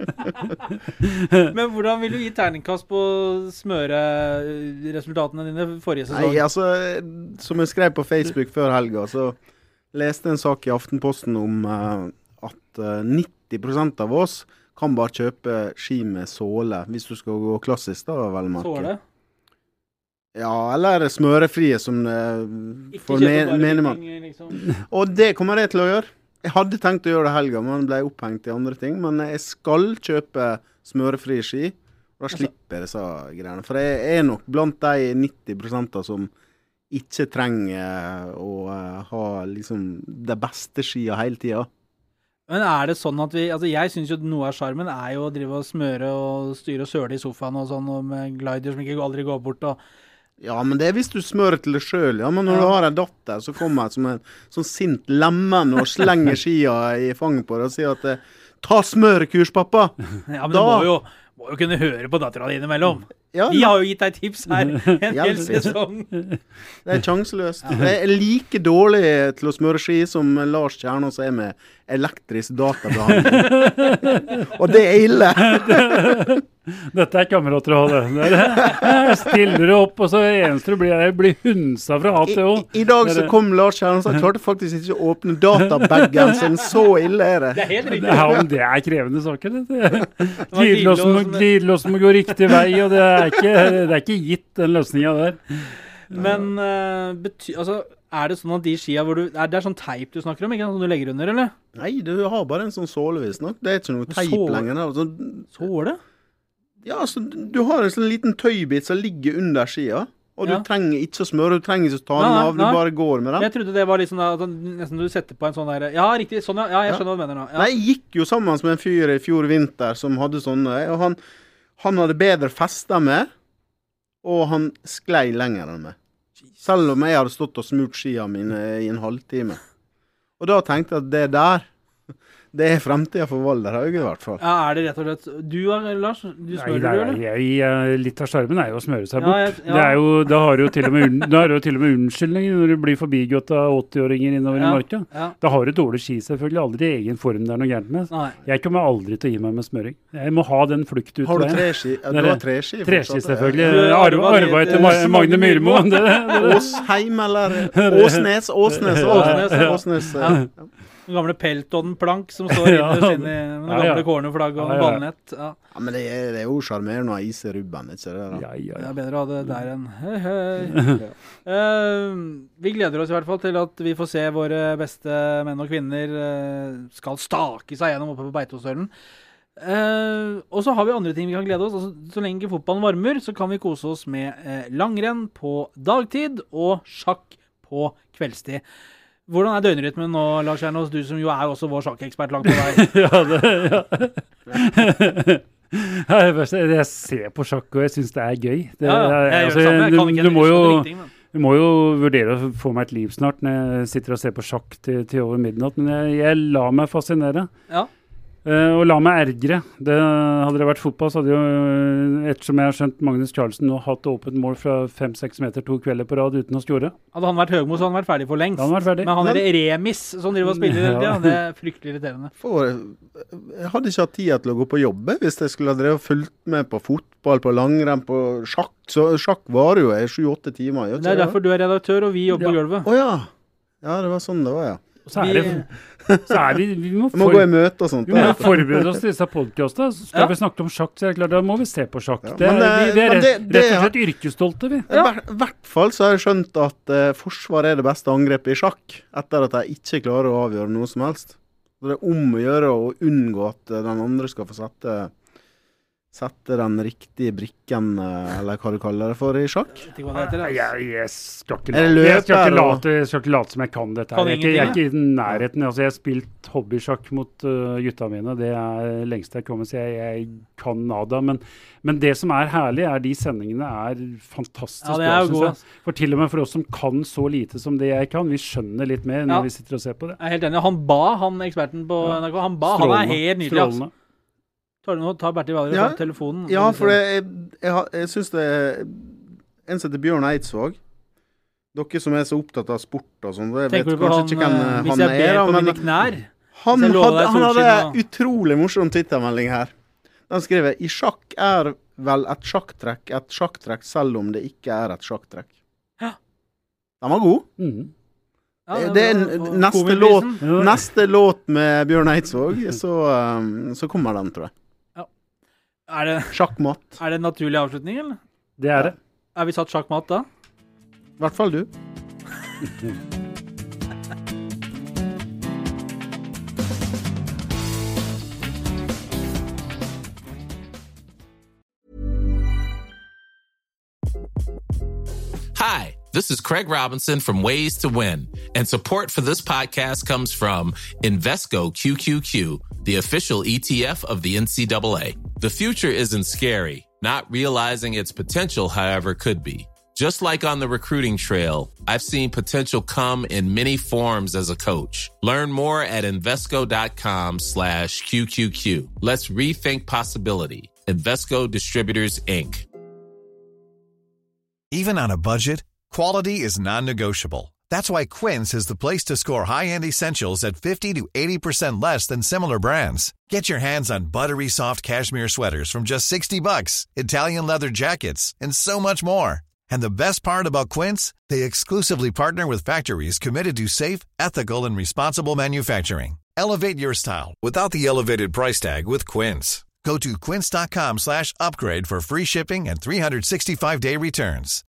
Men hvordan vil du gi terningkast på smøreresultatene dine forrige sesong? Nei, altså, som jeg skrev på Facebook før helga, så leste jeg en sak i Aftenposten om eh, at eh, nitti prosent av oss kan bare kjøpe ski med såle, hvis du skal gå klassisk da, vel merke. Såle? Ja, eller smørefrie som eh, Ikke for kjøpe men, bare menigmann. viking, liksom. Og det kommer jeg til å gjøre. Jeg hadde tenkt å gjøre det helga, men ble opphengt i andre ting. Men jeg skal kjøpe smørefrie ski, og da slipper jeg disse greiene. For jeg er nok blant de nitti prosent som ikke trenger å eh, ha liksom det beste skia hele tida. Men er det sånn at vi, altså jeg synes jo noe av charmen er jo å drive og smøre og styre og søle i sofaen og sånn, og med glider som ikke aldri går bort, og Ja, men det er hvis du smører til deg sjøl. Ja, men når du har en datter, så kommer jeg som en sånn sint lemen og slenger skia i fanget på deg og sier at eh, ta smørekurs, pappa. ja, men Da- du må jo, må jo kunne høre på dattera di innimellom. Ja, Vi har jo gitt deg tips her en Ja, hel det- sesong. det er sjanseløst. Jeg er like dårlig til å smøre ski som Lars Kjernås er med elektrisk databehandling. Og det er ille. Dette er kamerater å ha det. Der stiller du opp, og så eneste du blir, er å bli hunsa fra A I, til Å. i, I dag så kom Lars Kjernås og klarte faktisk ikke å åpne databagen sin. Så ille er det. Det er helt riktig. Ja, men det er krevende saker. Det. var Glidelåsen må, glidelåsen- glidelåsen må gå riktig vei, og det er ikke, det er ikke gitt den løsninga der. Men uh, bety, altså, er det sånn at de skia hvor du, er det er sånn teip du snakker om, ikke sant, som du legger under, eller? Nei, du har bare en sånn sålevis nok. Det er ikke noe teip Såle? lenger. Altså, Såle? ja, altså, du har en sånn liten tøybit som ligger under skia, og du Ja. trenger ikke å smøre, du trenger ikke å ta den Nei, av, du nei. bare går med den. Jeg trodde det var liksom da, sånn, nesten du setter på en sånn der, ja, riktig, sånn, ja, ja jeg Ja. skjønner hva du mener nå. Ja. Nei, jeg gikk jo sammen med en fyr i fjor vinter som hadde sånne, og han, han hadde bedre fester med, og han sklei lenger enn meg. Selv om jeg hadde stått og smurt skia mine i en halvtime. Og da tenkte jeg at det der, det er fremtiden for Valderhaug i hvert fall. Ja, er det rett og slett, du Lars, du Nei, smører det du, er, eller? jeg, jeg, litt av skjermen er jo å smøre seg Ja, bort. jeg- ja. Det er jo, da har du jo til og med, unn- da har du jo til og med unnskyldninger når du blir forbigått av åtti-åringer innover Ja, i marka. ja. Da har du dårlig ski selvfølgelig, aldri i egen form det er noe gærent med. Nei. Jeg kommer aldri til å gi meg med smøring. Jeg må ha den flukt ut Har du veien. treski? Ja, Det er du har det. treski? Treski fortsatt, selvfølgelig. Du Arva, arva arva det- etter Ma- Magne Myrmo. Det, det, det. Åsheim eller Åsnes? Åsnes. Åsnes, ja. Åsnes. Ja. Den gamle Peltonen-plank som står Ja. innerst inne i den Ja, ja. gamle cornerflagg og Ja, ja, ja. ballnett. Ja. Ja, men det er, det er jo sjarmerende å ha is i rubben, ikke det? da? Ja, ja, Det ja. er bedre å ha det der enn hei, hei. Eh, vi gleder oss i hvert fall til at vi får se våre beste menn og kvinner eh, skal stake seg gjennom oppe på Beitostølen. Eh, og så har vi andre ting vi kan glede oss. Altså, så lenge ikke fotballen varmer, så kan vi kose oss med eh, langrenn på dagtid og sjakk på kveldstid. Hvordan er døgnrytmen nå, Lars Kjernås, du som jo er også vår sjakkekspert langt på vei? ja, det, ja. Jeg ser på sjakk, og jeg synes det er gøy. Det, ja, ja. Jeg altså, gjør det samme. Jeg kan ikke du, du, må jo, ting, du må jo vurdere å få meg et liv snart når jeg sitter og ser på sjakk til, til over midnatt, men jeg, jeg lar meg fascinere. Ja. Uh, og la meg ergre. Det, hadde det vært fotball, så hadde jo, ettersom jeg har skjønt Magnus Carlsen nå hatt åpent mål fra fem-seks meter to kvelder på rad uten å skjore. Hadde han vært Høgmo, så hadde han vært ferdig for lengst. Han vært ferdig. Men han er Remis som driver og spiller, ja. Ja, det er fryktelig irriterende. For, jeg hadde ikke hatt tid til å gå på jobb hvis jeg skulle ha drevet fulgt med på fotball, på langrenn, på sjakk. Så sjakk varer jo sju-åtte timer. Det er derfor du er redaktør, og vi jobber ja. på gulvet. Åja, ja, det var sånn det var, ja. Så er det, så er vi, vi må, må for, gå i møte og sånt. Vi må forberede oss til disse podcastene. Skal ja. vi snakke om sjakk, så er det klart, da må vi se på sjakk. Ja, det, men, vi, vi er men rett, det, det, rett og slett yrkesstolte, vi. I ja. hvert fall så har jeg skjønt at uh, forsvar er det beste angrepet i sjakk, etter at jeg ikke klarer å avgjøre noe som helst. Så det er om å gjøre å unngå at uh, den andre skal få sette... Sette den riktige brikken, eller hva du kaller det for i sjakk? Jeg vet ikke hva det heter, jeg, jeg, skal ikke Er det late, jeg, skal ikke løper, late, jeg skal ikke late som jeg kan dette. Kan her. Jeg, er ikke- jeg er ingenting, ikke i nærheten. Altså, jeg har spilt hobbysjakk mot uh, gutta mine. Det er lengst jeg kommer, så jeg, jeg kan nada. Men, men det som er herlig, er de sendingene er fantastisk Ja, det er jo bra, gode. synes jeg. For til og med for oss som kan så lite som det jeg kan, vi skjønner litt mer når Ja. vi sitter og ser på det. Jeg er helt enig. Han ba, han eksperten på Ja. N R K, han ba, han er helt nydelig. Altså. Strålende. Tar du nå, tar Bertil Valer Ja. på telefonen. Ja, for det, jeg, jeg, har- jeg synes det er en som heter Bjørn Eidsvåg. Dere som er så opptatt av sport og sånn, jeg vet Tenker du på kanskje han, ikke hvem eh, eh, hvis han jeg ber er, da, på men mine knær? han hvis jeg lover hadde, deg han hadde solskinn en utrolig morsom Twitter-melding her. Den skrev jeg, i sjakk er vel et sjakktrekk et sjakktrekk selv om det ikke er et sjakktrekk. Ja. Den var god. Mhm. Ja, det er var- n- neste Komiprisen. låt, neste låt med Bjørn Eidsvåg, så, um, så kommer den, tror jeg. Er det, Sjakkmatt. er det en naturlig avslutning, eller? Det er det. Er vi satt sjakkmatt da? I hvert fall du. Hi, this is Craig Robinson from Ways to Win, and support for this podcast comes from Invesco Q Q Q, the official E T F of the N C double A. The future isn't scary. Not realizing its potential, however, could be. Just like on the recruiting trail, I've seen potential come in many forms as a coach. Learn more at Invesco.com slash QQQ. Let's rethink possibility. Invesco Distributors, Incorporated. Even on a budget, quality is non-negotiable. That's why Quince is the place to score high-end essentials at fifty to eighty percent less than similar brands. Get your hands on buttery soft cashmere sweaters from just sixty bucks, Italian leather jackets, and so much more. And the best part about Quince, they exclusively partner with factories committed to safe, ethical, and responsible manufacturing. Elevate your style without the elevated price tag with Quince. Go to quince.com slash upgrade for free shipping and three sixty-five day returns.